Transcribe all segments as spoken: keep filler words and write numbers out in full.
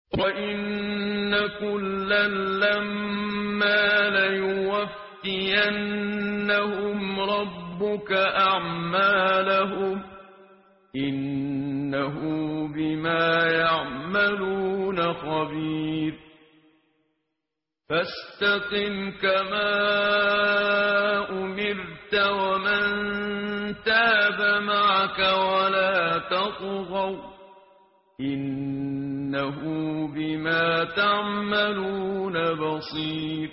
وإن كلا لما ليوفينهم ربك أعمالهم إنه بما يعملون خبير فاستقم كما أمرت ومن تاب معك ولا تطغوا إنه بما تعملون بصير.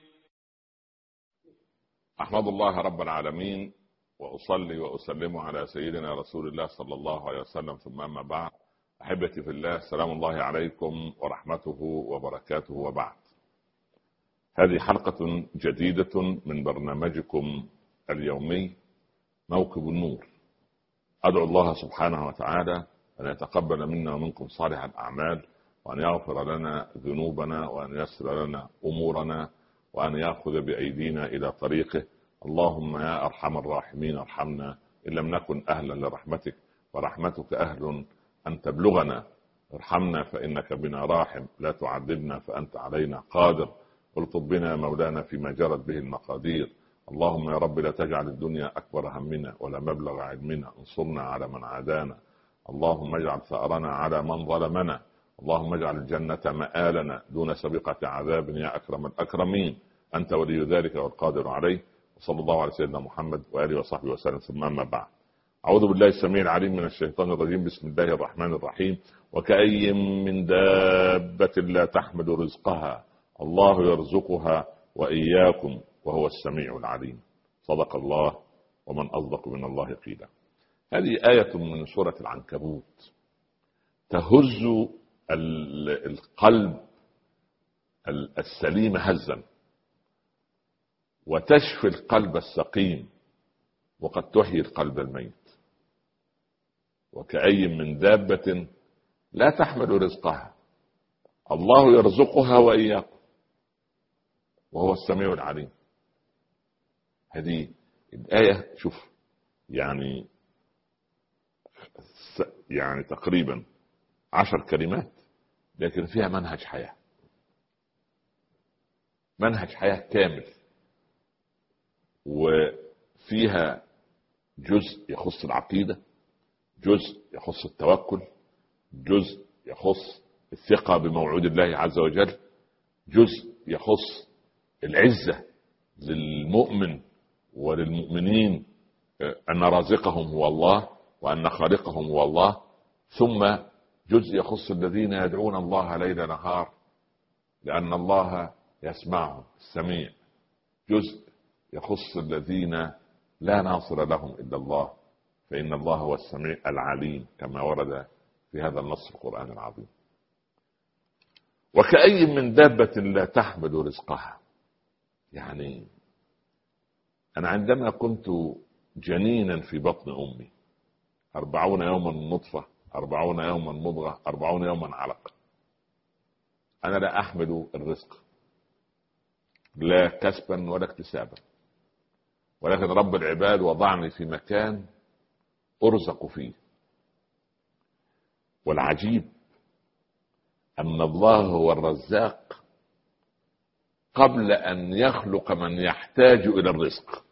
أحمد الله رب العالمين وأصلي وأسلم على سيدنا رسول الله صلى الله عليه وسلم، ثم أما بعد. أحبتي في الله، سلام الله عليكم ورحمته وبركاته، وبعد. هذه حلقة جديدة من برنامجكم اليومي موكب النور. أدعو الله سبحانه وتعالى أن يتقبل منا ومنكم صالح الأعمال، وأن يغفر لنا ذنوبنا، وأن يسر لنا أمورنا، وأن يأخذ بأيدينا إلى طريقه. اللهم يا أرحم الراحمين ارحمنا إن لم نكن أهلا لرحمتك، ورحمتك أهل أن تبلغنا. ارحمنا فإنك بنا راحم، لا تعذبنا فأنت علينا قادر. الطف بنا مولانا فيما جرت به المقادير. اللهم يا رب لا تجعل الدنيا أكبر همنا ولا مبلغ علمنا، انصرنا على من عادانا. اللهم اجعل ثأرنا على من ظلمنا. اللهم اجعل الجنة مآلنا دون سابقة عذاب يا أكرم الأكرمين. أنت ولي ذلك والقادر عليه. صلى الله على سيدنا محمد وآله وصحبه وسلم، ثم أما بعد. أعوذ بالله السميع العليم من الشيطان الرجيم. بسم الله الرحمن الرحيم. وكأي من دابة لا تحمل رزقها الله يرزقها وإياكم وهو السميع العليم. صدق الله، ومن أصدق من الله قيلا. هذه آية من سورة العنكبوت تهز القلب السليم هزا، وتشفي القلب السقيم، وقد تحيي القلب الميت. وكأي من دابة لا تحمل رزقها الله يرزقها وإياكم وهو السميع العليم. هذه الآية شوف يعني يعني تقريبا عشر كلمات، لكن فيها منهج حياة، منهج حياة كامل. وفيها جزء يخص العقيدة، جزء يخص التوكل، جزء يخص الثقة بموعود الله عز وجل، جزء يخص العزة للمؤمن وللمؤمنين أن رازقهم هو الله وأن خالقهم هو الله، ثم جزء يخص الذين يدعون الله ليل نهار لأن الله يسمعهم السميع، جزء يخص الذين لا ناصر لهم إلا الله فإن الله هو السميع العليم، كما ورد في هذا النص القرآن العظيم. وكأي من دابة لا تحمل رزقها، يعني أنا عندما كنت جنينا في بطن أمي أربعون يوما نطفة، أربعون يوما مضغة، أربعون يوما علقة، أنا لا أحمل الرزق لا كسبا ولا اكتسابا، ولكن رب العباد وضعني في مكان أرزق فيه. والعجيب أن الله هو الرزاق قبل أن يخلق من يحتاج إلى الرزق.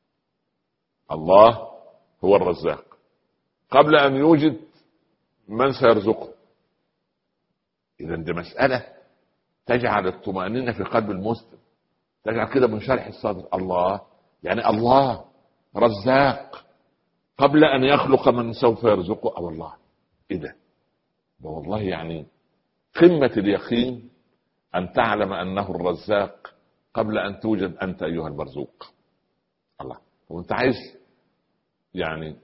الله هو الرزاق قبل أن يوجد من سيرزقه. إذا دي مسألة تجعل الطمأنينة في قلب المسلم، تجعل كده من شرح الصدر. الله يعني الله رزاق قبل أن يخلق من سوف يرزقه. أو الله إيه ده؟ والله يعني قمة اليقين أن تعلم أنه الرزاق قبل أن توجد أنت أيها المرزوق. الله، وأنت عايز يعني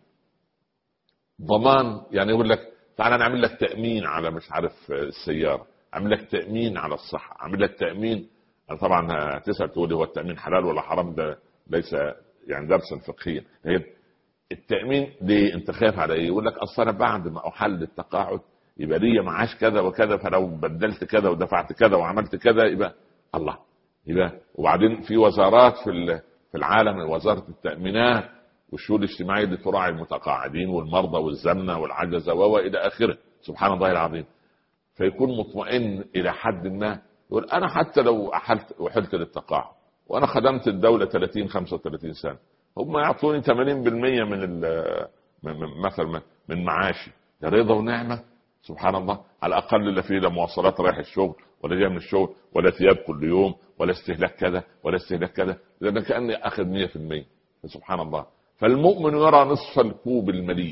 ضمان، يعني يقول لك تعالى نعمل لك تأمين على مش عارف السيارة، عمل لك تأمين على الصحة، عمل لك تأمين. أنا طبعا هتسأل تقول هو التأمين حلال ولا حرام؟ ده ليس يعني درسا فقهيا. التأمين ليه؟ انت خايف على ايه؟ يقول لك اصل انا بعد ما احل التقاعد يبقى لي معاش كذا وكذا، فلو بدلت كذا ودفعت كذا وعملت كذا يبقى الله يبقى. وبعدين في وزارات في في العالم، وزارة التأمينات والشؤون الاجتماعية اللي تراعي المتقاعدين والمرضى والزمنة والعجزة والى اخره. سبحان الله العظيم. فيكون مطمئن الى حد ما، يقول انا حتى لو احلت وحلت للتقاعد وانا خدمت الدوله ثلاثين خمسة وثلاثين سنه، هم يعطوني ثمانين بالمئة من مثلا من معاشي، ده رضا ونعمه. سبحان الله، على الاقل لا فيه لا مواصلات رايح الشغل ولا جاي من الشغل ولا ثياب كل يوم ولا استهلاك كذا ولا استهلاك كذا، لان كاني اخذ مئة بالمئة. سبحان الله. فالمؤمن يرى نصف الكوب المليء،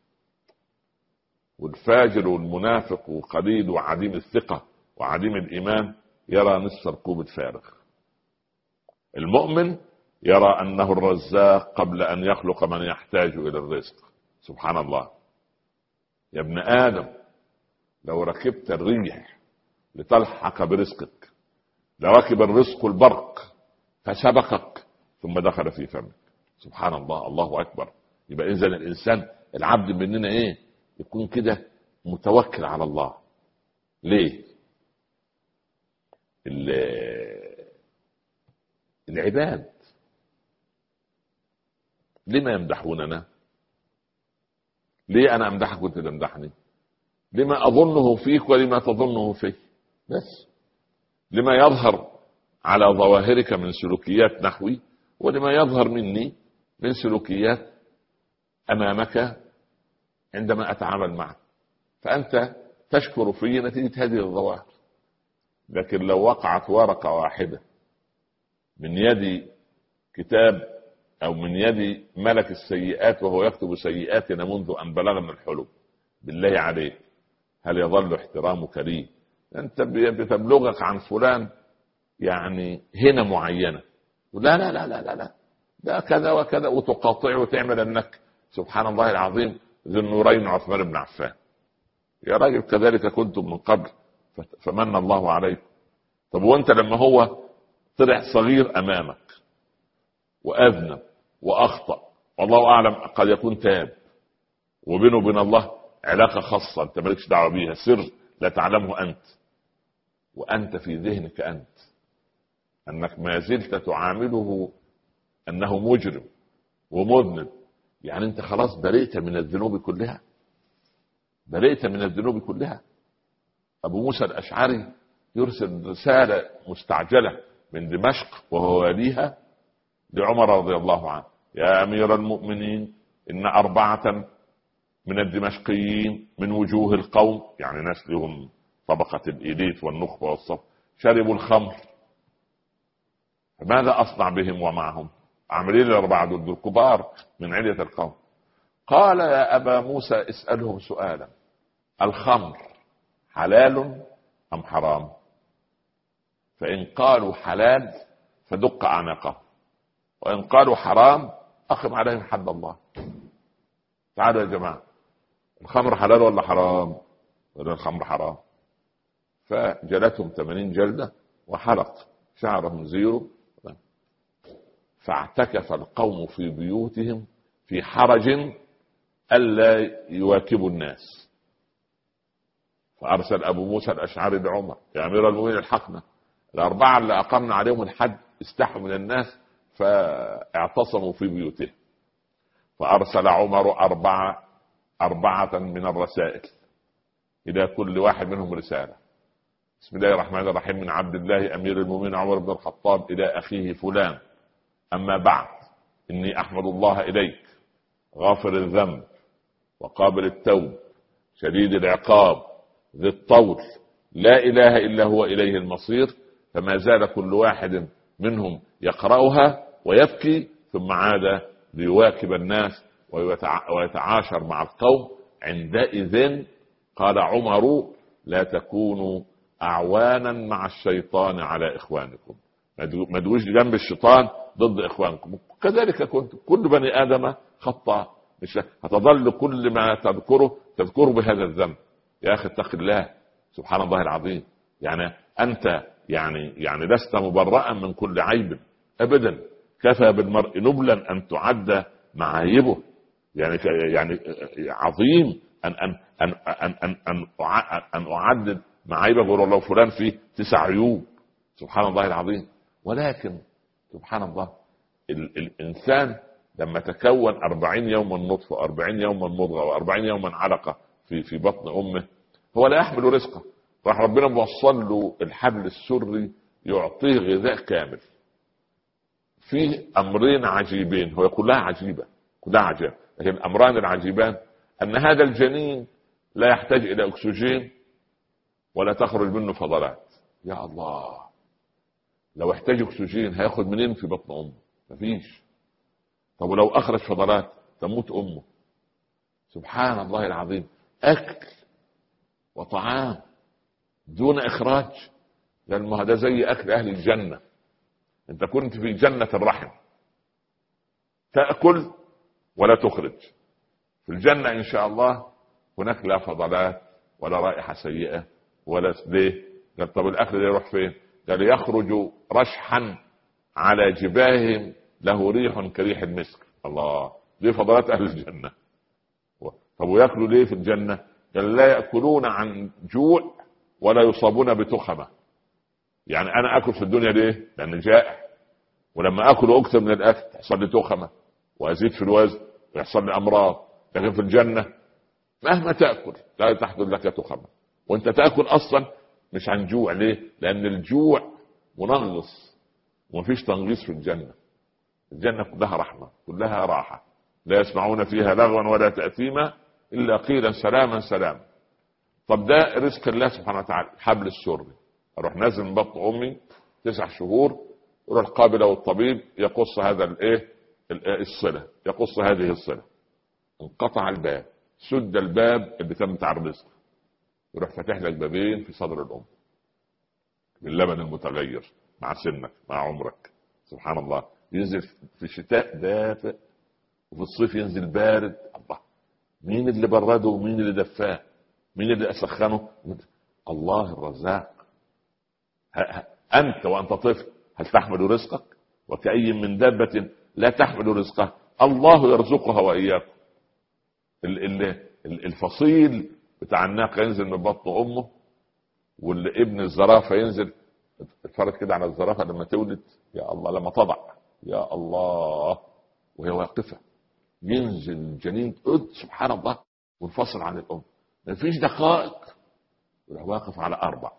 والفاجر والمنافق وقليل وعديم الثقه وعديم الايمان يرى نصف الكوب الفارغ. المؤمن يرى انه الرزاق قبل ان يخلق من يحتاج الى الرزق. سبحان الله. يا ابن ادم، لو ركبت الريح لتلحق برزقك لركب الرزق البرق فسبقك ثم دخل في فمك. سبحان الله. الله اكبر. يبقى اذا الانسان العبد مننا ايه؟ يكون كده متوكل على الله. ليه؟ العباد لما يمدحوننا؟ ليه انا امدحك وانت تمدحني؟ لما اظنه فيك ولما تظنه فيه؟ بس لما يظهر على ظواهرك من سلوكيات نحوي ولما يظهر مني من سلوكيات امامك عندما اتعامل معك، فانت تشكر في نتيجة هذه الظواهر. لكن لو وقعت ورقة واحدة من يد كتاب او من يد ملك السيئات وهو يكتب سيئاتنا منذ ان بلغنا الحلم، بالله عليك هل يظل احترامك لي؟ انت بتبلغك عن فلان يعني هنا معينة، لا لا لا لا لا, لا. ده كذا وكذا، وتقاطعه وتعمل انك سبحان الله العظيم ذو النورين عثمان بن عفان. يا راجل كذلك كنتم من قبل فمن الله عليكم. طب وانت لما هو طلع صغير امامك واذنب واخطأ والله اعلم قد يكون تاب وبينه وبين الله علاقة خاصة انت مالكش دعوة بيها، سر لا تعلمه انت، وانت في ذهنك انت انك ما زلت تعامله انه مجرم ومذنب. يعني انت خلاص برئت من الذنوب كلها، برئت من الذنوب كلها. ابو موسى الاشعري يرسل رسالة مستعجلة من دمشق وهو واليها لعمر رضي الله عنه: يا امير المؤمنين، ان اربعة من الدمشقيين من وجوه القوم، يعني ناس لهم طبقة الإليت والنخبة والصف، شربوا الخمر، فماذا أصنع بهم ومعهم؟ عاملين الأربعة دول الكبار من علية القوم. قال: يا أبا موسى اسألهم سؤالا: الخمر حلال أم حرام؟ فإن قالوا حلال فدق أعناقهم، وإن قالوا حرام أقم عليهم حد الله. تعالوا يا جماعة، الخمر حلال ولا حرام؟ ولا الخمر حرام. فجلتهم ثمانين جلدة وحلق شعرهم زيرو، فاعتكف القوم في بيوتهم في حرج ألا يواكبوا الناس. فأرسل أبو موسى الأشعري لعمر: يا أمير المؤمنين الحقنا، الأربعة اللي أقمنا عليهم الحد استحوا من الناس فاعتصموا في بيوتهم. فأرسل عمر أربعة أربعة من الرسائل إلى كل واحد منهم رسالة: بسم الله الرحمن الرحيم، من عبد الله أمير المؤمنين عمر بن الخطاب إلى أخيه فلان، أما بعد، إني أحمد الله إليك غافر الذنب وقابل التوب شديد العقاب ذي الطول، لا إله إلا هو إليه المصير. فما زال كل واحد منهم يقرأها ويبكي، ثم عاد ليواكب الناس ويتعاشر مع القوم. عندئذ قال عمر: لا تكونوا أعوانا مع الشيطان على إخوانكم، ما تدوش جنب الشيطان ضد إخوانكم. كذلك كنت، كل بني آدم خطأ، مش هتظل كل ما تذكره تذكره بهذا الذنب. يا أخي اتق الله. سبحان الله العظيم. يعني أنت يعني يعني لست مبرئا من كل عيب أبدا. كفى بالمرء نبلا أن تعد معايبه. يعني يعني عظيم أن أن أن أن أن أن, أن أعدد معايبه، أقول لو فلان فيه تسع عيوب. سبحان الله العظيم. ولكن سبحان الله، ال الإنسان لما تكون أربعين يوما نطفة وأربعين يوما مضغة وأربعين يوما علقة في في بطن أمه، هو لا يحمل رزقه، راح ربنا موصل له الحبل السري يعطيه غذاء كامل. في امرين عجيبين، هو كلها عجيبه كلها عجيبه، لكن الامران العجيبان ان هذا الجنين لا يحتاج الى اكسجين ولا تخرج منه فضلات. يا الله، لو احتاج اكسجين هياخد منين في بطن امه؟ مفيش. طب ولو اخرج فضلات تموت امه. سبحان الله العظيم، اكل وطعام دون اخراج. لان هذا زي اكل اهل الجنه. انت كنت في جنه الرحم تاكل ولا تخرج. في الجنه ان شاء الله هناك لا فضلات ولا رائحه سيئه ولا ليه. قال طب الاكل ده يروح فين؟ قال يخرج رشحا على جباههم له ريح كريح المسك. الله، دي فضلات اهل الجنه. طب وياكلوا ليه في الجنه؟ قال لا ياكلون عن جوع ولا يصابون بتخمه. يعني انا اكل في الدنيا ليه؟ لان جائع، ولما اكل اكثر من الاكل يحصل لي تخمه وازيد في الوزن ويحصل لي امراض. لكن في الجنه مهما تاكل لا تحدث لك تخمه، وانت تاكل اصلا مش عن جوع. ليه؟ لان الجوع منغص ومفيش تنغيص في الجنه. الجنه كلها رحمه كلها راحه، لا يسمعون فيها لغوا ولا تاثيما الا قيلا سلاما سلاما. طب ده رزق الله سبحانه وتعالى. حبل السري اروح نازل من بطن امي تسع شهور، يروح القابله والطبيب يقص هذا الايه الصله، يقص هذه الصله، انقطع الباب، سد الباب اللي تم بتاع الرزق، يروح فاتح لك بابين في صدر الام باللبن المتغير مع سنك مع عمرك. سبحان الله، ينزل في الشتاء دافئ وفي الصيف ينزل بارد. الله، مين اللي برده ومين اللي دفاه؟ مين اللي اسخنه؟ الله الرزاق. انت وانت طفل هل تحمل رزقك؟ وكأي من دابة لا تحمل رزقها الله يرزقها واياكم. الفصيل بتاع الناقه ينزل من بطن امه، والابن الزرافه ينزل. اتفرج كده على الزرافه لما تولد، يا الله، لما تضع، يا الله، وهي واقفه ينزل الجنين سبحان الله منفصل عن الام، مفيش دقائق يروح واقف على اربع.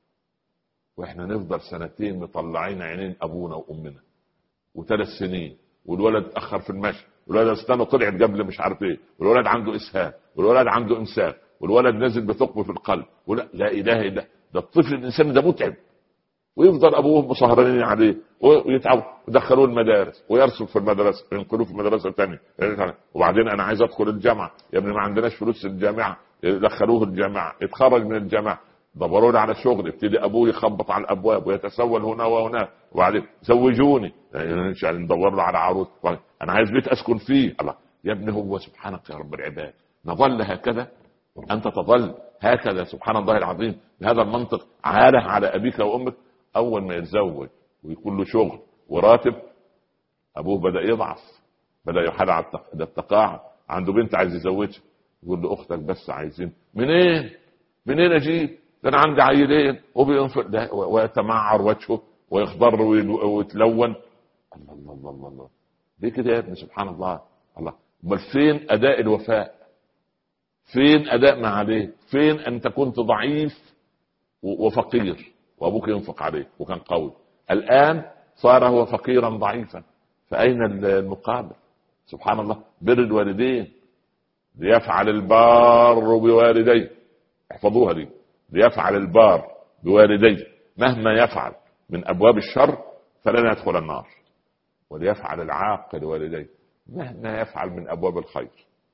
واحنا نفضل سنتين مطلعين عينين ابونا وامنا، وثلاث سنين، والولد اخر في المشي، والولد استنى طلعت قبل مش عارف ايه، والولد عنده اسهال، والولد عنده امساك، والولد نازل بثقب في القلب، ولا لا اله الا ده الطفل الانسان ده متعب. ويفضل ابوه مسهرين عليه ويتعب، ودخلوه المدارس ويرسل في المدرسه، ينقلوه في مدرسه ثانيه، وبعدين انا عايز ادخل الجامعه، يا ابني ما عندناش فلوس الجامعه، دخلوه الجامعه، يتخرج من الجامعه، دبروا لي على شغل، ابتدي ابوه يخبط على الابواب ويتسول هنا وهناك، وبعدين زوجوني، يعني ندور له على عروس، انا عايز بيت اسكن فيه. الله يا ابني، هو سبحانك يا رب العباد نظل هكذا؟ انت تظل هكذا سبحان الله العظيم بهذا المنطق عاله على ابيك وامك؟ اول ما يتزوج ويكون له شغل وراتب، ابوه بدا يضعف، بدا يحال على التقاعد، عنده بنت عايز يزوجها، يقول له اختك بس عايزين منين منين اجيب؟ ده انا عندي عيلين، وبينفق ده ويتمعر وجهه ويخضر ويتلون. الله الله الله الله, الله. ليه كده يا ابني؟ سبحان الله. الله، امال فين اداء الوفاء؟ فين اداء ما عليه؟ فين انت كنت ضعيف وفقير وابوك ينفق عليك وكان قوي، الان صار هو فقيرا ضعيفا، فاين المقابل؟ سبحان الله. بر الوالدين، ليفعل البار بوالديه، احفظوها دي، ليفعل البار بوالديه مهما يفعل من ابواب الشر فلن يدخل النار، وليفعل العاق لوالديه مهما يفعل من ابواب الخير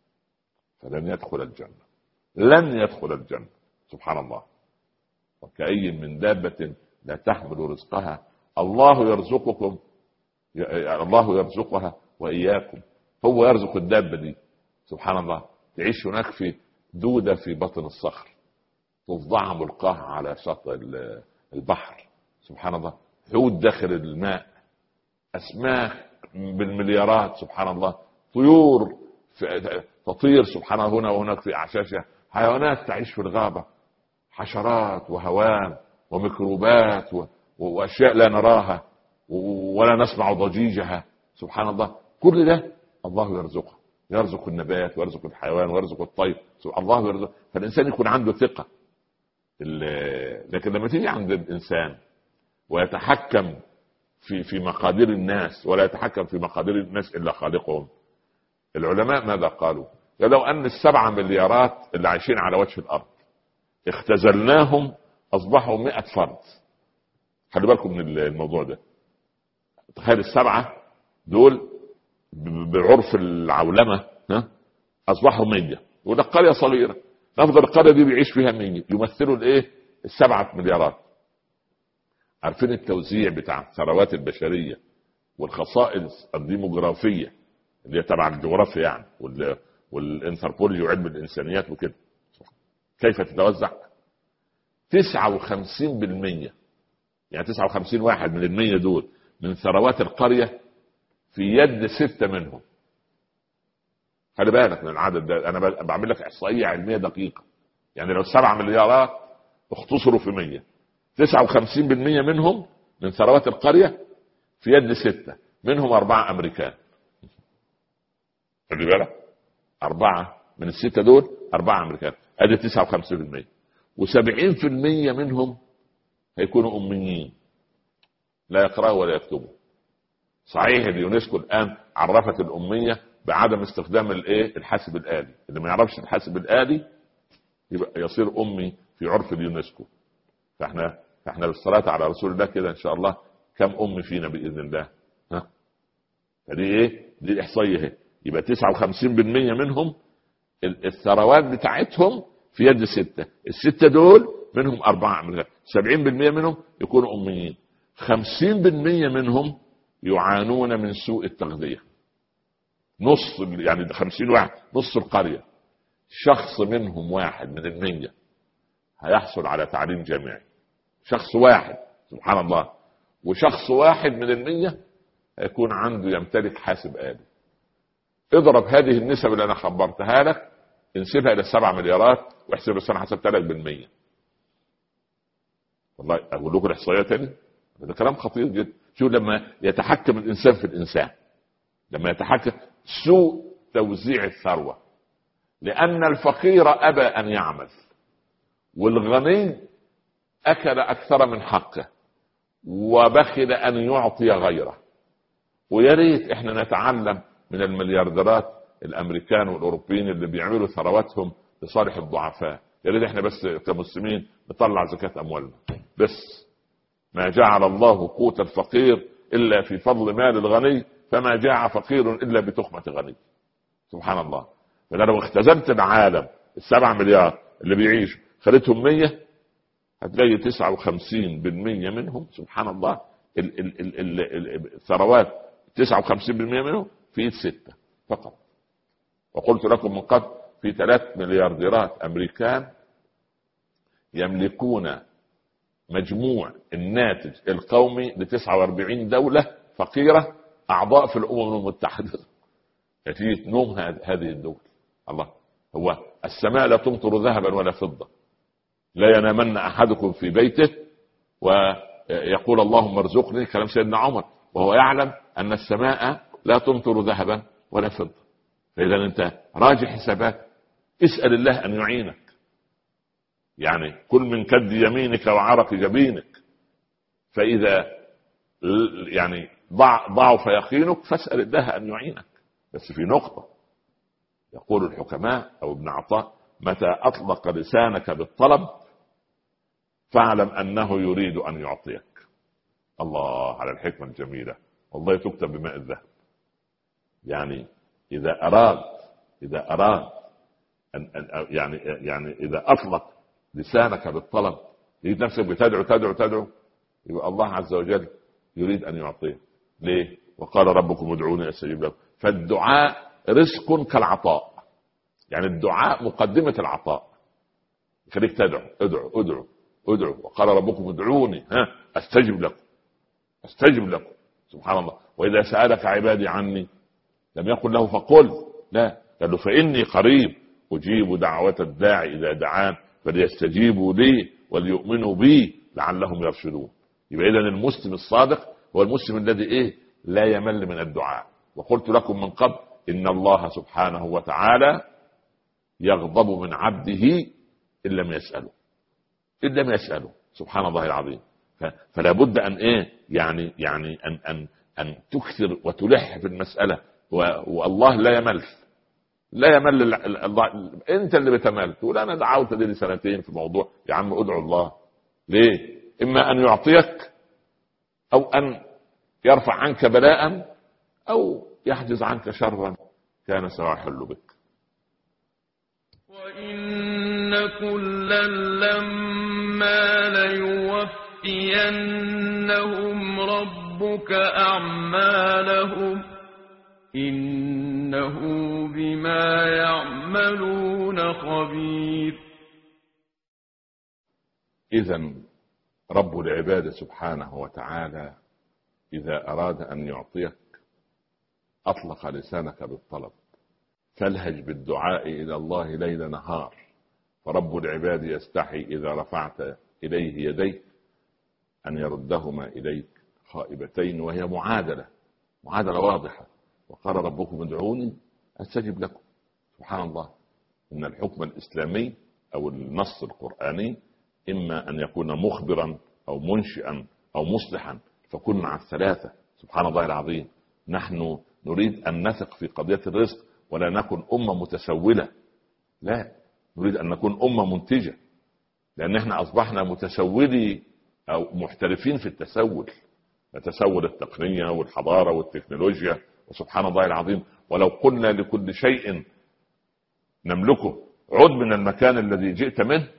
فلن يدخل الجنه، لن يدخل الجنه. سبحان الله. وكأي من دابة لا تحمل رزقها الله يرزقكم، الله يرزقها وإياكم. هو يرزق الدابة دي سبحان الله. تعيش هناك في دودة في بطن الصخر، تفضعها ملقاها على شاطئ البحر، سبحان الله. حوت داخل الماء، أسماك بالمليارات، سبحان الله. طيور تطير سبحان الله هنا وهناك في أعشاشها، حيوانات تعيش في الغابة، حشرات وهوام وميكروبات و... واشياء لا نراها ولا نسمع ضجيجها، سبحان الله. كل ده الله يرزقه، يرزق النبات ويرزق الحيوان ويرزق الطير، الله يرزق. فالانسان يكون عنده ثقه لكن لما تيجي عند الانسان ويتحكم في في مقادير الناس ولا يتحكم في مقادير الناس الا خالقهم. العلماء ماذا قالوا؟ قالوا ان السبعة مليارات اللي عايشين على وجه الارض اختزلناهم اصبحوا مئة فرد. خلي بالكم من الموضوع ده. تخيل السبعة دول بعرف العولمة ها اصبحوا مية، وده قرية صغيرة. نفضل القرية دي بيعيش فيها مية، يمثلوا الايه؟ السبعة مليارات. عارفين التوزيع بتاع الثروات البشرية والخصائص الديموغرافية اللي هي تبع الجغرافيا يعني والانثروبولوجي وعلم الانسانيات وكده، كيف تتوزع؟ تسعة وخمسين بالمية، يعني تسعة وخمسين واحد من المية دول من ثروات القرية في يد ستة منهم. خلي بالك من العدد ده، انا بعمل لك احصائية علمية دقيقة. يعني لو سبعة مليارات اختصروا في مية، تسعة وخمسين بالمية منهم من ثروات القرية في يد ستة، منهم أربعة أمريكان. خلي بالك، أربعة من الستة دول أربعة أمريكان، أدي تسعة وخمسين بالمية. وسبعين في المية منهم هيكونوا أميين لا يقرأوا ولا يكتبوا. صحيح اليونسكو الآن عرفت الأمية بعدم استخدام الايه الحاسب الآلي، اللي ما يعرفش الحاسب الآلي يبقى يصير أمي في عرف اليونسكو. فاحنا فاحنا بالصلاة على رسول الله كده ان شاء الله كم أم فينا بإذن الله؟ ها فدي ايه؟ دي الإحصائية اهي. يبقى تسعة وخمسين بالمية منهم الثروات بتاعتهم في يد ستة، الستة دول منهم أربعة من غير. سبعين بالمية منهم يكونوا أميين. خمسين بالمية منهم يعانون من سوء التغذية. نص يعني خمسين واحد، نص القرية، شخص منهم واحد من المية هيحصل على تعليم جامعي. شخص واحد، سبحان الله. وشخص واحد من المية يكون عنده يمتلك حاسب آلي. اضرب هذه النسب اللي انا خبرتها لك، انسبها الى السبع مليارات واحسب بس انا حسبت لك بالمية. والله اقول لكم الاحصائيه تاني، ده كلام خطير جدا. شو لما يتحكم الانسان في الانسان، لما يتحكم سوء توزيع الثروه، لان الفقير ابى ان يعمل والغني اكل اكثر من حقه وبخل ان يعطي غيره. ويا ريت احنا نتعلم من المليارديرات الامريكان والاوروبيين اللي بيعملوا ثرواتهم لصالح الضعفاء. يا ريت احنا بس كمسلمين نطلع زكاة اموالنا بس. ما جعل الله قوت الفقير الا في فضل مال الغني، فما جاع فقير الا بتخمة غني. سبحان الله. فانا لو اختزنت العالم السبع مليار اللي بيعيشوا خليتهم مية، هتلاقي تسعة وخمسين بالمية منهم سبحان الله الثروات تسعة وخمسين بالمية منهم في ايد ستة فقط. وقلت لكم من قبل في ثلاث مليارديرات امريكان يملكون مجموع الناتج القومي لتسعة واربعين دولة فقيرة اعضاء في الامم المتحدة. نتيجة نوم هذه الدول. الله، هو السماء لا تمطر ذهبا ولا فضة. لا ينامن احدكم في بيته ويقول اللهم ارزقني، كلام سيدنا عمر، وهو يعلم ان السماء لا تمطر ذهبا ولا فضة. فاذا انت راجع حسابات، اسأل الله ان يعينك. يعني كل من كد يمينك وعرق جبينك، فاذا يعني ضعف يقينك فاسأل الله ان يعينك. بس في نقطة يقول الحكماء او ابن عطاء: متى اطلق لسانك بالطلب فاعلم انه يريد ان يعطيك. الله على الحكمة الجميلة، والله تكتب بماء الذهب. يعني اذا اراد اذا اراد أن يعني يعني اذا اطلق لسانك بالطلب، يريد نفسك بتدعو تدعو تدعو، يبقى الله عز وجل يريد ان يعطيك. ليه؟ وقال ربكم ادعوني استجب لكم. فالدعاء رزق كالعطاء، يعني الدعاء مقدمة العطاء. خليك تدعو، ادعو ادعو ادعو. وقال ربكم ادعوني ها استجب لكم استجب لكم. سبحان الله. واذا سألك عبادي عني لم يقل له فقل، لا، قال له فاني قريب اجيب دعوة الداعي اذا دعان فليستجيبوا لي وليؤمنوا بي لعلهم يرشدون. يبقى اذا المسلم الصادق هو المسلم الذي ايه؟ لا يمل من الدعاء. وقلت لكم من قبل ان الله سبحانه وتعالى يغضب من عبده ان لم يسأله. إن لم يسألوا. سبحان الله العظيم. فلا بد أن إيه يعني يعني أن أن أن تكثر وتلح في المسألة. والله لا يمل، لا يمل الله. أنت اللي بتمل تقول أنا دعوت لي سنتين في موضوع. يا عم ادعو الله. ليه؟ إما أن يعطيك أو أن يرفع عنك بلاء أو يحجز عنك شرا كان سيحل بك. وإن كلا لما ليوفينهم ربك أعمالهم إنه بما يعملون خبير. إذن رب العباد سبحانه وتعالى إذا أراد أن يعطيك أطلق لسانك بالطلب. فالهج بالدعاء إلى الله ليل نهار. فرب العباد يستحي إذا رفعت إليه يديك أن يردهما إليك خائبتين، وهي معادلة معادلة واضحة. وقال ربكم ادعوني أستجب لكم. سبحان الله. إن الحكم الإسلامي أو النص القرآني إما أن يكون مخبرا أو منشئا أو مصلحا، فكن مع الثلاثة. سبحان الله العظيم. نحن نريد أن نثق في قضية الرزق ولا نكن أمة متسولة، لا، نريد أن نكون أمة منتجة، لأن احنا أصبحنا متسولي أو محترفين في التسول. تسول التقنية والحضارة والتكنولوجيا. وسبحان الله العظيم. ولو قلنا لكل شيء نملكه عد من المكان الذي جئت منه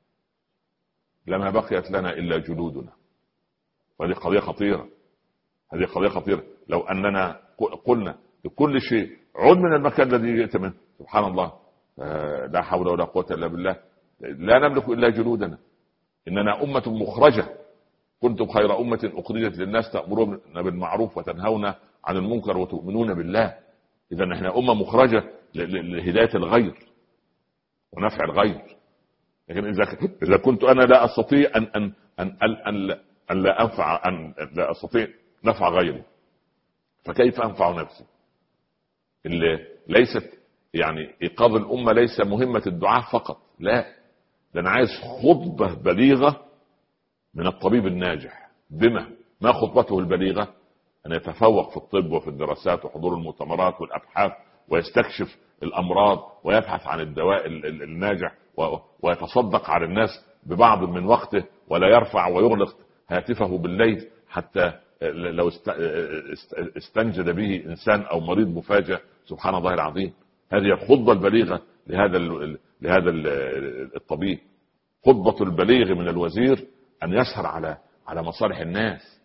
لما بقيت لنا إلا جلودنا. وهذه قضية خطيرة. هذه قضية خطيرة. لو أننا قلنا لكل شيء عد من المكان الذي جئت منه، سبحان الله، لا حول ولا قوة إلا بالله، لا نملك إلا جلودنا. إننا أمة مخرجة. كنتم خير أمة أخرجت للناس تأمرون بالمعروف وتنهون عن المنكر وتؤمنون بالله. إذا نحن أمة مخرجة لهداية الغير ونفع الغير. لكن إذا إذا كنت أنا لا أستطيع أن أن أن أن, أن لا أنفع أن لا أستطيع نفع غيري، فكيف أنفع نفسي؟ اللي ليست يعني إيقاظ الأمة ليس مهمة الدعاء فقط، لا، ده أنا عايز خطبة بليغة من الطبيب الناجح. بما ما خطبته البليغة؟ أن يتفوق في الطب وفي الدراسات وحضور المؤتمرات والأبحاث ويستكشف الأمراض ويبحث عن الدواء الناجح ويتصدق على الناس ببعض من وقته، ولا يرفع ويغلق هاتفه بالليل حتى لو استنجد به إنسان أو مريض مفاجئ. سبحان الله العظيم. هذه الخطبة البليغة لهذا لهذا الطبيب. خطبة البليغ من الوزير أن يسهر على على مصالح الناس.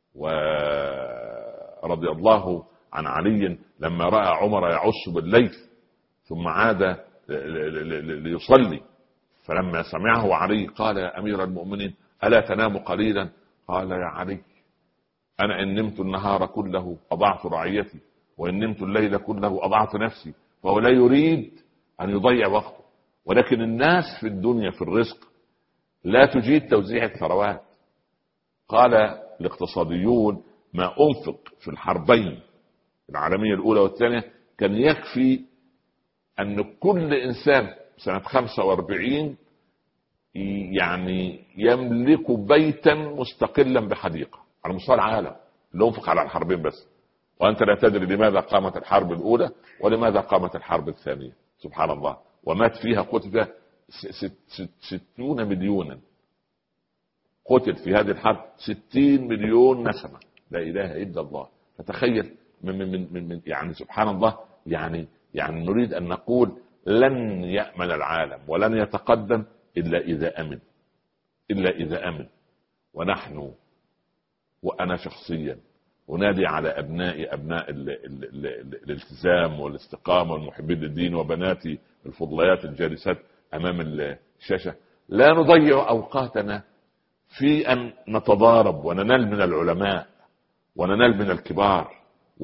ورضي الله عن علي لما رأى عمر يعش بالليل ثم عاد ليصلي، فلما سمعه علي قال يا أمير المؤمنين ألا تنام قليلا؟ قال يا علي أنا إن نمت النهار كله أضعت رعيتي، وإن نمت الليل كله أضعت نفسي. فهو لا يريد أن يضيع وقته. ولكن الناس في الدنيا في الرزق لا تجيد توزيع الثروات. قال الاقتصاديون ما أنفق في الحربين العالمية الأولى والثانية كان يكفي أن كل إنسان سنة خمسة وأربعين يعني يملك بيتا مستقلا بحديقة على مستوى العالم، اللي أنفق على الحربين بس. وأنت لا تدري لماذا قامت الحرب الأولى ولماذا قامت الحرب الثانية. سبحان الله. ومات فيها قتل ستون مليونا، قتل في هذه الحرب ستين مليون نسمة. لا إله إلا الله. فتخيل من من من من يعني سبحان الله. يعني يعني نريد أن نقول لن يأمن العالم ولن يتقدم إلا إذا أمن، إلا إذا أمن. ونحن وأنا شخصيا أنادي على أبناء أبناء ال ال ال ال الالتزام والاستقامة والمحبين للدين وبناتي الفضليات الجالسات أمام الشاشة، لا نضيع أوقاتنا في أن نتضارب وننال من العلماء وننال من الكبار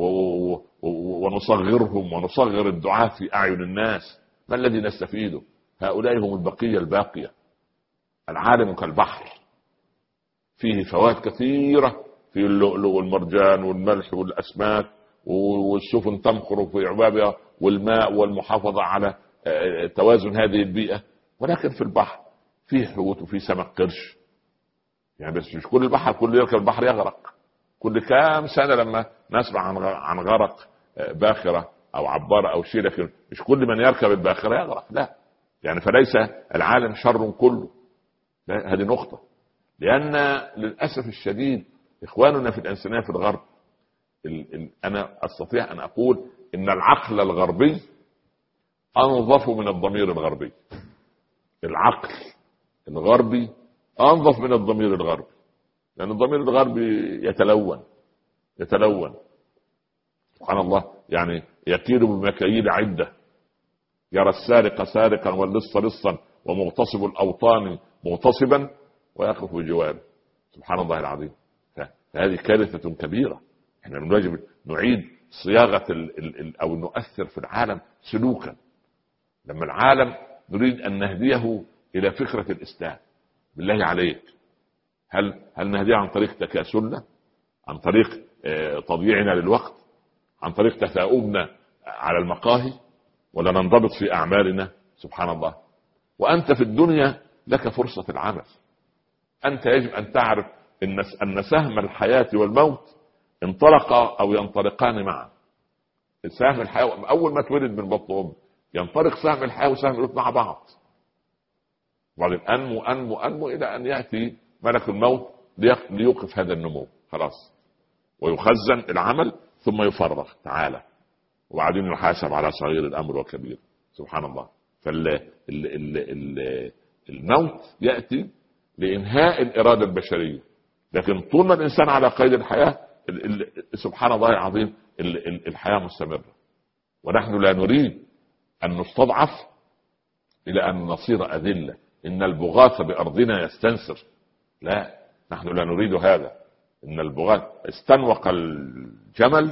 ونصغرهم ونصغر الدعاة في أعين الناس. ما الذي نستفيده؟ هؤلاء هم البقية الباقية. العالم كالبحر فيه فوائد كثيرة، في اللؤلؤ والمرجان والملح والأسماك والسفن تمخر في عبابها والماء والمحافظة على توازن هذه البيئة. ولكن في البحر فيه حوت وفيه سمك قرش يعني، بس مش كل البحر كل يركب البحر يغرق. كل كام سنة لما نسمع عن عن غرق باخرة أو عبارة أو شيء، لكن مش كل من يركب الباخرة يغرق، لا يعني. فليس العالم شر كله، هذه نقطة. لأن للأسف الشديد إخواننا في الإنسانية في الغرب، ال ال أنا أستطيع أن أقول إن العقل الغربي أنظف من الضمير الغربي. العقل الغربي أنظف من الضمير الغربي، لأن الضمير الغربي يتلون يتلون سبحان الله، يعني يكيل بمكاييل عدة، يرى السارق سارقا واللص لصا ومغتصب الأوطان مغتصبا ويقف بجواره. سبحان الله العظيم. فهذه كارثة كبيرة. احنا نجب نعيد صياغة ال ال ال أو نؤثر في العالم سلوكا. لما العالم نريد أن نهديه إلى فكرة الإسلام، بالله عليك هل هل نهديه عن طريق تكاسلنا، عن طريق تضييعنا للوقت، عن طريق تثاؤبنا على المقاهي، ولا ننضبط في أعمالنا؟ سبحان الله. وأنت في الدنيا لك فرصة العمل. أنت يجب أن تعرف إن أن سهم الحياة والموت انطلقا أو ينطلقان معا. سهم الحياة أول ما تولد من بطن أم ينطلق سهم الحياة وسهم الموت مع بعض، وبعدين أنمو أنمو أنمو إلى أن يأتي ملك الموت ليوقف هذا النمو خلاص، ويخزن العمل ثم يفرغ تعالى، وبعدين يحاسب على صغير الأمر وكبير. سبحان الله. فالموت يأتي لإنهاء الإرادة البشرية، لكن طول ما الإنسان على قيد الحياة سبحان الله العظيم الحياة مستمرة. ونحن لا نريد أن نستضعف إلى أن نصير أذلة. إن البغاث بأرضنا يستنسر، لا، نحن لا نريد هذا. إن البغاث استنوق الجمل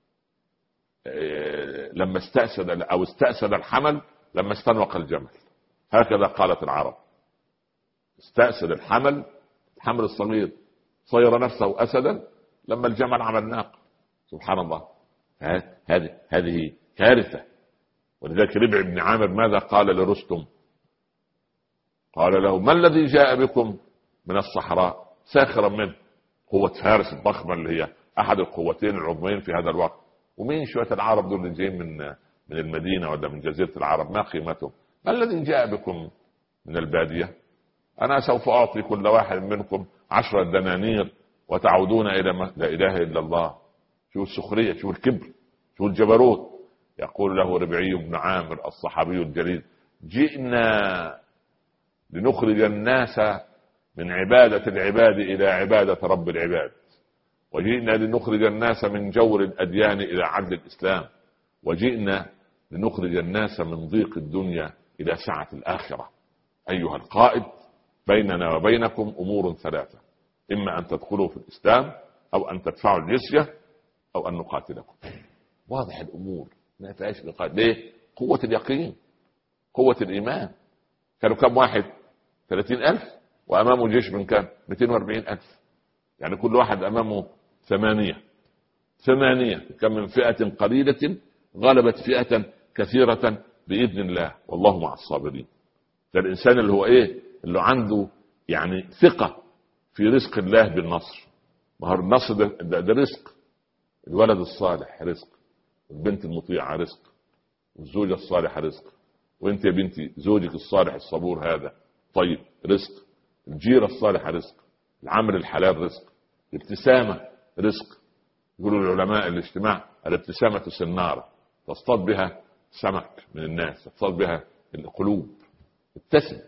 لما استأسد أو استأسد الحمل لما استنوق الجمل، هكذا قالت العرب. استأسد الحمل الحمل الصغير صير نفسه أسدا لما الجمل عمل ناقة. سبحان الله. هذه هذه كارثة. ولذلك ربع بن عامر ماذا قال لرستم؟ قال له: ما الذي جاء بكم من الصحراء ساخرا منه؟ قوة فارس الضخمة اللي هي أحد القوتين العظمين في هذا الوقت. ومين شوية العرب دول اللي جايين من من المدينة ولا من جزيرة العرب؟ ما قيمتهم؟ ما الذي جاء بكم من البادية؟ أنا سوف أعطي كل واحد منكم عشرة دنانير وتعودون إلى ما لا إله إلا الله. شو السخرية، شو الكبر، شو الجبروت. يقول له ربعي بن عامر الصحابي الجليل: جئنا لنخرج الناس من عبادة العباد إلى عبادة رب العباد، وجئنا لنخرج الناس من جور الأديان إلى عدل الإسلام، وجئنا لنخرج الناس من ضيق الدنيا إلى سعة الآخرة. أيها القائد، بيننا وبينكم أمور ثلاثة: إما أن تدخلوا في الإسلام، أو أن تدفعوا الجزية، أو أن نقاتلكم. واضح الأمور، ما فيهاش نقاش. ليه؟ قوة اليقين، قوة الإيمان. كانوا كم واحد؟ ثلاثين ألف، وأمامه جيش من كم؟ مئتين وأربعين ألف. يعني كل واحد أمامه ثمانية ثمانية كم من فئة قليلة غلبت فئة كثيرة بإذن الله، والله مع الصابرين. ده الإنسان اللي هو إيه؟ اللي عنده يعني ثقة في رزق الله بالنصر. ما هو النصر ده, ده, ده رزق. الولد الصالح رزق، البنت المطيعة رزق، والزوجة الصالحة رزق، وانت يا بنتي زوجك الصالح الصبور هذا طيب رزق، الجيرة الصالحة رزق، العمل الحلال رزق، الابتسامة رزق. يقولوا العلماء الاجتماع: الابتسامة سنارة تصطاد بها سمك من الناس، تصطاد بها القلوب. ابتسم،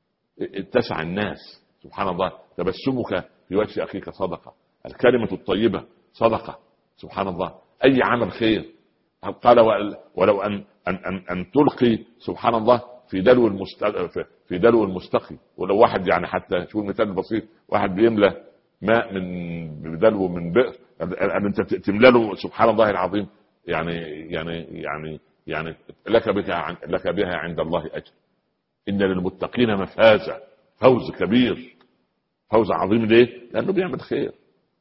اتسع الناس. سبحان الله. تبسمك في وجه أخيك صدقة، الكلمة الطيبة صدقة. سبحان الله. أي عمل خير. قال: ولو أن أن أن, أن تلقي سبحان الله في دلو المستقي في دلو المستقي. ولو واحد يعني حتى شو المثال البسيط، واحد بيملى ماء من بدلو من بئر، أنت تملى له سبحان الله العظيم يعني يعني يعني يعني لك بها لك بها عند الله أجر. إن للمتقين مفازة، فوز كبير، فوز عظيم. ليه؟ لأنه بيعمل خير.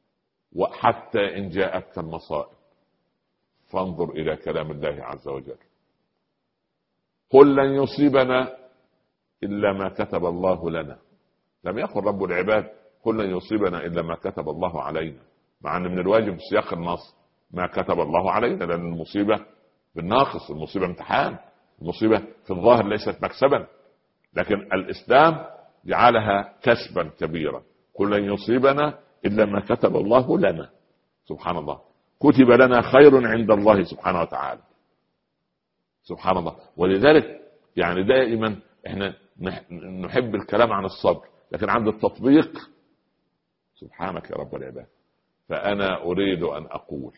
وحتى إن جاءتك المصائب فانظر إلى كلام الله عز وجل: قل لن يصيبنا إلا ما كتب الله لنا. لم يقل رب العباد كل لن يصيبنا إلا ما كتب الله علينا، مع أن من الواجب في سياق النص ما كتب الله علينا، لأن المصيبة بالناقص، المصيبة امتحان، المصيبة في الظاهر ليست مكسبا، لكن الإسلام جعلها كسبا كبيرا. كل لن يصيبنا إلا ما كتب الله لنا. سبحان الله، كتب لنا خير عند الله سبحانه وتعالى. سبحان الله. ولذلك يعني دائما احنا نحب الكلام عن الصبر، لكن عند التطبيق سبحانك يا رب العباد. فأنا أريد أن أقول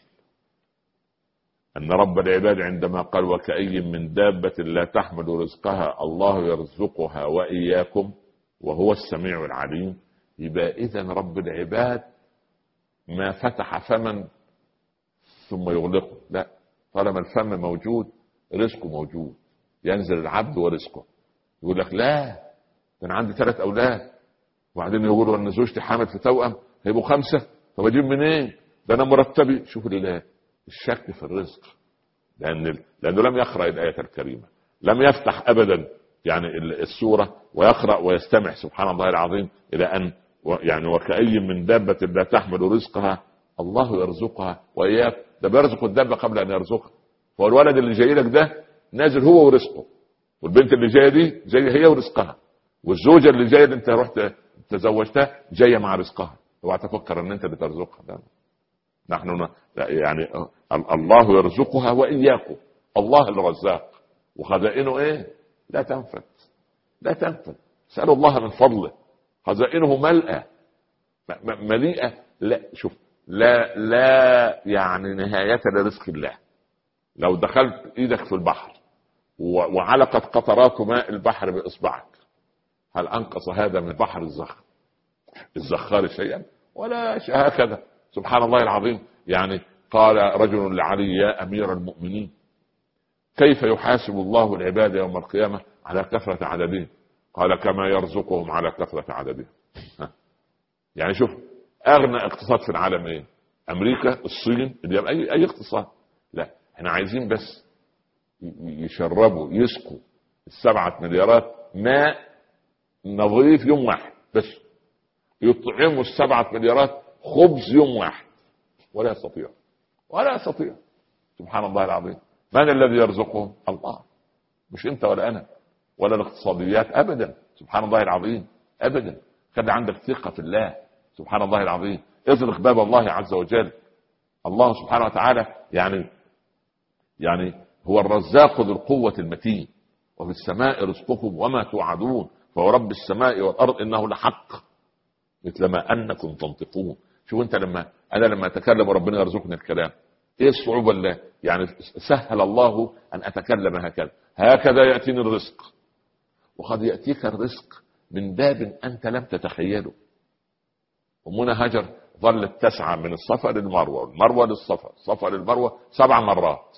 أن رب العباد عندما قال وكأي من دابة لا تحمل رزقها الله يرزقها وإياكم وهو السميع العليم، يبقى إذن رب العباد ما فتح فما ثم يغلقه، لا، طالما الفم موجود رزقه موجود، ينزل العبد ورزقه. يقول لك لا، أنا عندي ثلاث أولاد، وبعدين يقولوا أن زوجتي حامل في توأم، هيبقوا خمسة، طب أجيب منين؟ ده أنا مرتبي. شوف لله الشك في الرزق، لأن لأنه لم يقرأ الآية الكريمة، لم يفتح أبدا يعني السورة ويقرأ ويستمع سبحان الله العظيم إلى أن يعني وكأي من دابة لا تحمل رزقها الله يرزقها وإياك. ده بيرزق الدابة قبل أن يرزقها. فهو الولد اللي جاي لك ده نازل هو ورزقه، والبنت اللي جايه دي جايه هي ورزقها، والزوجة اللي جايه اللي انت رحت تزوجتها جايه مع رزقها. اوعى تفكر ان انت اللي ترزقها، ده نحن يعني الله يرزقها وإياكم. الله الرزاق، وخزائنه ايه؟ لا تنفد، لا تنفد. سألوا الله من فضله، خزائنه ملأة مليئة. لا شوف، لا لا يعني نهاية لرزق الله. لو دخلت ايدك في البحر وعلقت قطرات ماء البحر بإصبعك، هل أنقص هذا من بحر الزخر الزخار شيئا؟ ولا شيء. هكذا سبحان الله العظيم. يعني قال رجل لعلي يا أمير المؤمنين كيف يحاسب الله العباد يوم القيامة على كثرة عددهم؟ قال كما يرزقهم على كثرة عددهم. يعني شوف، أغنى اقتصاد في العالم ايه؟ أمريكا، الصين، أي أي اقتصاد. لا، احنا عايزين بس يشربوا يسقوا السبعة مليارات ماء نظيف يوم واحد بس، يطعموا السبعة مليارات خبز يوم واحد، ولا يستطيع ولا يستطيع. سبحان الله العظيم. من الذي يرزقهم؟ الله، مش انت ولا انا ولا الاقتصاديات ابدا. سبحان الله العظيم ابدا. خلي عندك ثقة في الله. سبحان الله العظيم. اطرق باب الله عز وجل. الله سبحانه وتعالى يعني يعني هو الرزاق ذو القوة المتين، وفي السماء رزقكم وما توعدون، فهو رب السماء والأرض إنه لحق مثل ما أنكم تنطقون. شوف أنت لما أنا لما أتكلم وربنا يرزقني الكلام، إيه الصعوبة اللي يعني سهل الله أن أتكلم هكذا. هكذا يأتيني الرزق، وقد يأتيك الرزق من باب أنت لم تتخيله. أمنا هاجر ظلت تسعى من الصفا للمروة، المروة للصفا، الصفا للمروة سبع مرات.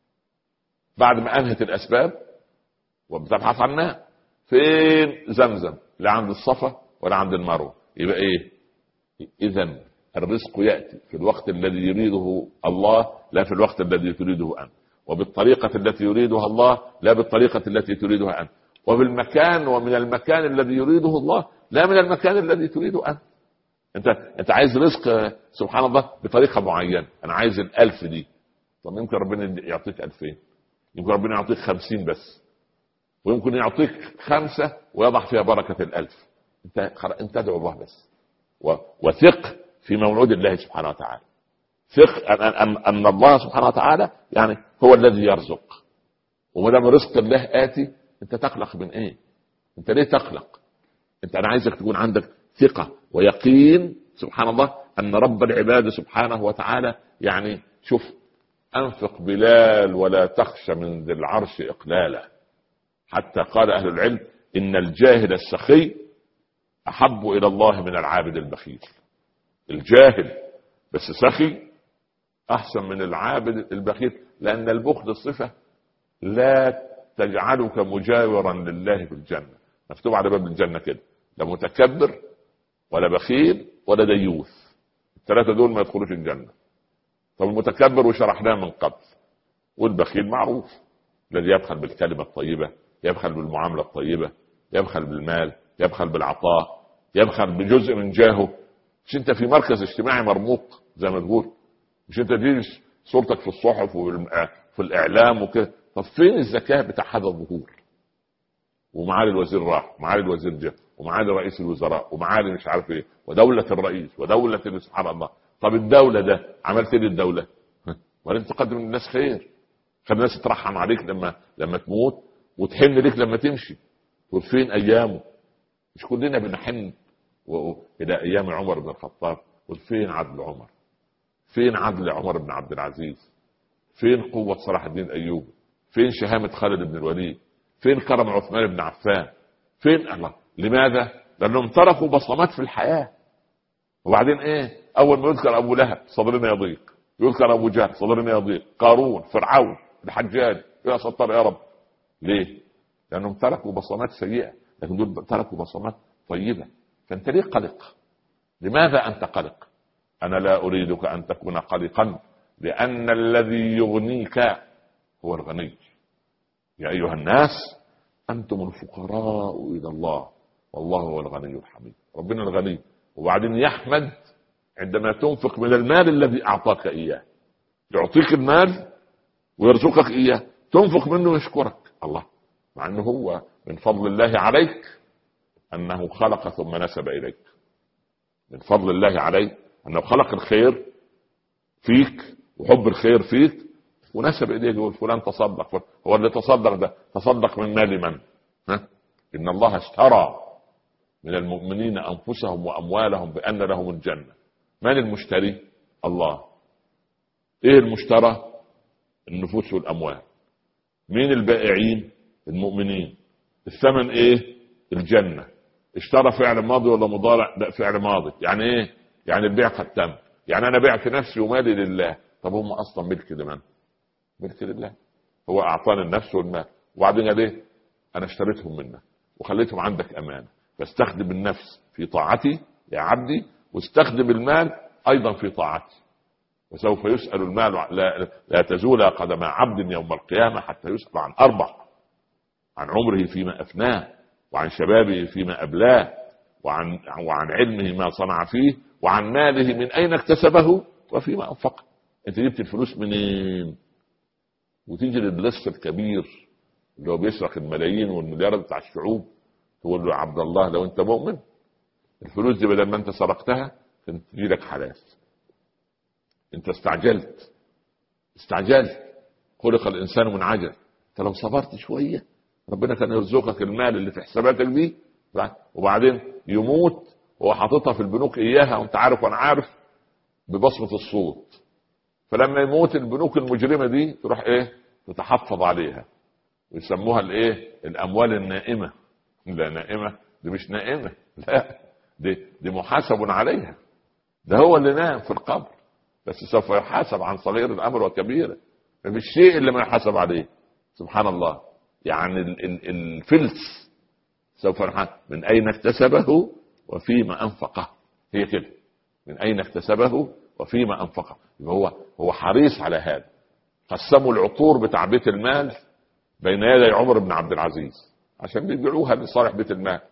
بعد ما أنهت الأسباب وبتبحث عنها، فين زمزم؟ لا عند الصفا ولا عند المروة. يبقى إيه؟ إذن الرزق يأتي في الوقت الذي يريده الله، لا في الوقت الذي تريده أنت، وبالطريقة التي يريدها الله، لا بالطريقة التي تريدها أنت، وبالمكان ومن المكان الذي يريده الله، لا من المكان الذي تريده أنت. انت انت عايز رزق سبحان الله بطريقه معينه، انا عايز الالف دي، طب يمكن ربنا يعطيك الفين، يمكن ربنا يعطيك خمسين بس، ويمكن يعطيك خمسه ويضع فيها بركه الالف. انت انت ادعو الله بس، وثق في موعود الله سبحانه وتعالى. ثق ان ان ان الله سبحانه وتعالى يعني هو الذي يرزق، وما دام رزق الله اتي انت تقلق من ايه؟ انت ليه تقلق؟ انت انا عايزك تكون عندك ثقة ويقين سبحان الله أن رب العباد سبحانه وتعالى يعني شوف، أنفق بلال ولا تخشى من ذي العرش إقلالا، حتى قال أهل العلم إن الجاهل السخي أحب إلى الله من العابد البخيل. الجاهل بس سخي أحسن من العابد البخيل، لأن البخل الصفة لا تجعلك مجاورا لله في الجنة. مكتوب على باب الجنة كده، لا متكبر ولا بخيل ولا ديوث، الثلاثة دول ما يدخلوش الجنة. طب المتكبر وشرحناه من قبل، والبخيل معروف، الذي يبخل بالكلمة الطيبة، يبخل بالمعاملة الطيبة، يبخل بالمال، يبخل بالعطاء، يبخل بجزء من جاهه. مش انت في مركز اجتماعي مرموق زي ما تقول؟ مش انت دي صورتك في الصحف وفي الاعلام وكده؟ طب فين الزكاه بتاع هذا الظهور؟ ومعالي الوزير راح، ومعالي الوزير جه، ومعالي رئيس الوزراء، ومعالي مش عارف ايه، ودوله الرئيس، ودوله سبحان الله. طب الدوله ده عملت ايه للدوله؟ ولا انت تقدم للناس خير؟ خلي الناس ترحم عليك لما لما تموت، وتحن لك لما تمشي. تقول فين ايامه؟ مش كلنا بنحن الى ايام عمر بن الخطاب؟ قل فين عدل عمر؟ فين عدل عمر بن عبد العزيز؟ فين قوة صلاح الدين ايوب؟ فين شهامة خالد بن الوليد؟ فين كرم عثمان بن عفان؟ فين الله؟ لماذا؟ لانهم تركوا بصمات في الحياة. وبعدين ايه؟ اول ما يذكر ابو لهب صدرنا يضيق، يذكر ابو جهل صدرنا يضيق، قارون، فرعون، الحجاج، يا ستار يا رب. ليه؟ لانهم تركوا بصمات سيئة، لكن دول تركوا بصمات طيبة. فانت ليه قلق؟ لماذا انت قلق؟ انا لا اريدك ان تكون قلقا، لان الذي يغنيك هو الغني. يا ايها الناس انتم الفقراء الى الله والله هو الغني الحميد. ربنا الغني، وبعدين يحمد عندما تنفق من المال الذي اعطاك اياه. يعطيك المال ويرزقك اياه، تنفق منه ويشكرك الله، مع انه هو من فضل الله عليك انه خلق ثم نسب اليك. من فضل الله عليك انه خلق الخير فيك وحب الخير فيك ونسب اليك، يقول فلان تصدق. هو اللي تصدق ده تصدق من مال من؟ ها؟ ان الله اشترى من المؤمنين انفسهم واموالهم بان لهم الجنه. من المشتري؟ الله. ايه المشترى؟ النفوس والاموال. مين البائعين؟ المؤمنين. الثمن ايه؟ الجنه. اشترى فعل ماضي ولا مضارع؟ لا فعل ماضي. يعني ايه؟ يعني البيع قد تم. يعني انا بعت نفسي ومالي لله. طب هم اصلا ملك لمن؟ ملك لله. هو اعطاني النفس والمال، وبعدين قال ايه؟ انا اشتريتهم منك وخليتهم عندك امانه، فاستخدم النفس في طاعتي يا عبدي، واستخدم المال ايضا في طاعتي. وسوف يسأل المال، لا, لا تزول قدم عبد يوم القيامة حتى يسأل عن أربع: عن عمره فيما أفناه، وعن شبابه فيما أبلاه، وعن, وعن علمه ما صنع فيه، وعن ماله من أين اكتسبه وفيما أنفقه. أنت جبت الفلوس منين؟ وتيجي للص الكبير اللي هو بيسرق الملايين والمليارات بتاع الشعوب، تقول له عبد الله لو أنت مؤمن الفلوس دي بدل ما أنت سرقتها كانت تجي لك حلال. انت استعجلت استعجلت خلق الانسان من عجل. انت لو صبرت شويه ربنا كان يرزقك المال اللي في حساباتك دي، وبعدين يموت وهو حاططها في البنوك اياها وانت عارف وانا عارف ببصمه الصوت. فلما يموت البنوك المجرمه دي تروح ايه؟ تتحفظ عليها ويسموها الايه؟ الاموال النائمه. لا نائمه دي مش نائمه، لا دي دي محاسب عليها. ده هو اللي نام في القبر، بس سوف يحاسب عن صغير الامر وكبيره. فمش الشيء اللي ما يحاسب عليه. سبحان الله. يعني الفلس سوف يحاسب من اين اكتسبه وفيما انفقه. هي كده، من اين اكتسبه وفيما انفقه. هو هو حريص على هذا. قسموا العطور بتاع بيت المال بين يدي عمر بن عبد العزيز عشان بيبيعوها لصالح بيت المال،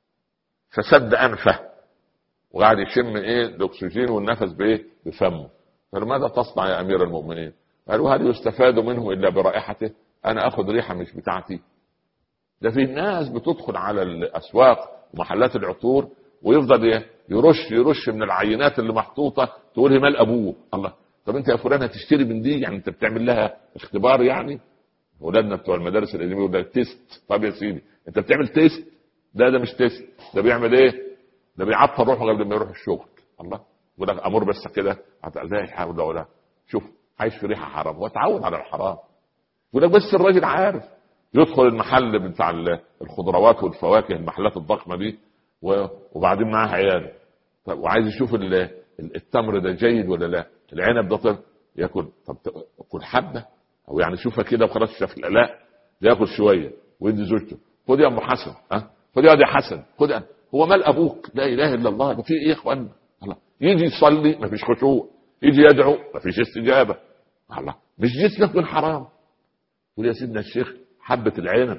فسد انفه وقاعد يشم ايه؟ الاكسجين والنفس بايه؟ بفمه. فماذا تصنع يا امير المؤمنين؟ قالوا هل يستفاد منه الا برائحته؟ انا اخذ ريحه مش بتاعتي. ده في ناس بتدخل على الاسواق ومحلات العطور ويفضل يرش يرش من العينات اللي محطوطه، تقول هي مال ابوه. الله، طب انت يا فلان هتشتري من دي؟ يعني انت بتعمل لها اختبار؟ يعني اولادنا بتوع المدارس القديمه يقول لك تيست. طب يا سيدي انت بتعمل تيست؟ ده ده مش تيست، ده بيعمل ايه؟ ده بيعطر روحه قبل ما يروح الشغل. الله، يقول لك امر بس كده لا يحاول ولا شوف عايش في ريحه حرام، هو اتعود على الحرام. يقول لك بس الراجل عارف. يدخل المحل بتاع الخضروات والفواكه، المحلات الضخمه دي، وبعدين معاه عيال، طب وعايز يشوف التمر ده جيد ولا لا، العنب ده طب ياكل، طب كل حبه او يعني شوفها كده وخلاص. شاف لا ياكل شويه ويدي زوجته خد يا ام حسن، ها خد يا دي حسن خد. هو مال ابوك؟ لا اله الا الله. ده في ايه يا اخوان؟ الله، يجي يصلي ما فيش خشوع، يجي يدعو ما فيش استجابه. الله، مش جسمك من حرام. يقول يا سيدنا الشيخ حبه العنب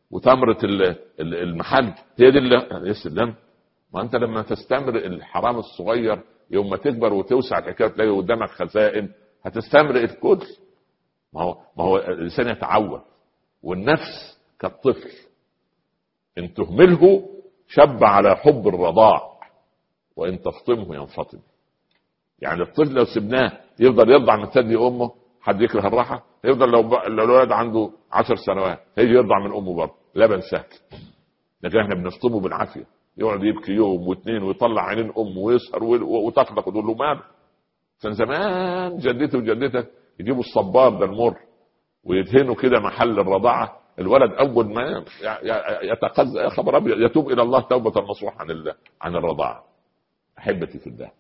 وتمرة المحل هي دي اللي يا سلام. ما انت لما تستمر الحرام الصغير يوم ما تكبر وتوسع الحكايه تلاقي قدامك خزائن هتستمر الكل. ما هو ما هو الانسان يتعود، والنفس كالطفل ان تهمله شب على حب الرضاع وان تفطمه ينفطم. يعني الطفل لو سبناه يفضل يرضع من ثدي امه، حد يكره الراحه؟ يفضل لو لو الولد عنده عشر سنوات هيجي يرضع من امه برضه لبن سهل، لكن احنا بنفطمه بالعافيه، يقعد يبكي يوم واثنين ويطلع عينين امه ويسهر وتقلق وتقول له ماله. كان زمان جدتي وجدتك يجيبوا الصبار ده المر ويدهنوا كده محل الرضاعه، الولد اول ما يتقزز يا خبر ابيض يتوب الى الله توبه نصوح عن الله عن الرضاعه. احبتي في الله،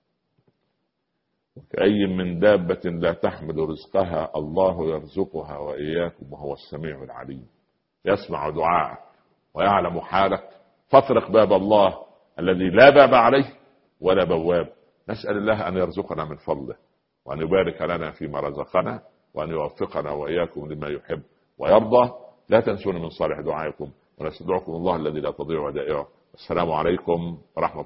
كأي من دابة لا تحمل رزقها الله يرزقها وإياكم وهو السميع العليم. يسمع دعاءك ويعلم حالك، فاطرق باب الله الذي لا باب عليه ولا بواب. نسأل الله أن يرزقنا من فضله وأن يبارك لنا فيما رزقنا وأن يوفقنا وإياكم لما يحب ويرضى. لا تنسون من صالح دعائكم ونستودعكم الله الذي لا تضيع ودائعه. السلام عليكم ورحمة الله.